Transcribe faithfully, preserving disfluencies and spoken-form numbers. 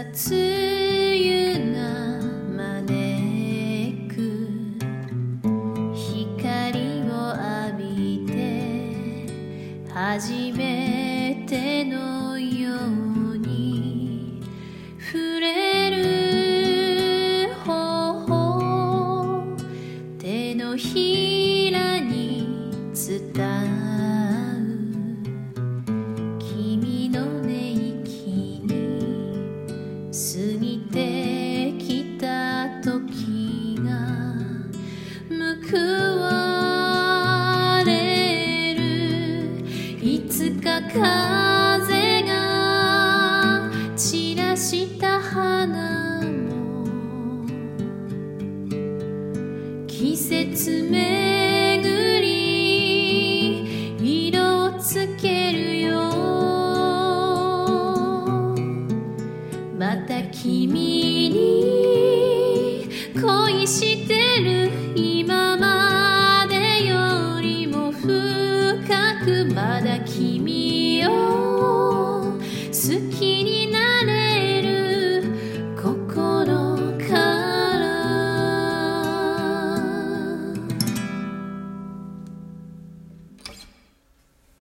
梅雨が招く光を浴びて初めてのように触れる頬手のひらに伝う君の寝息に過ぎてきた時が報われるいつか風が散らした花も季節めぐり色をつけるよまた君に恋してる今までよりも深くまだ君を好きに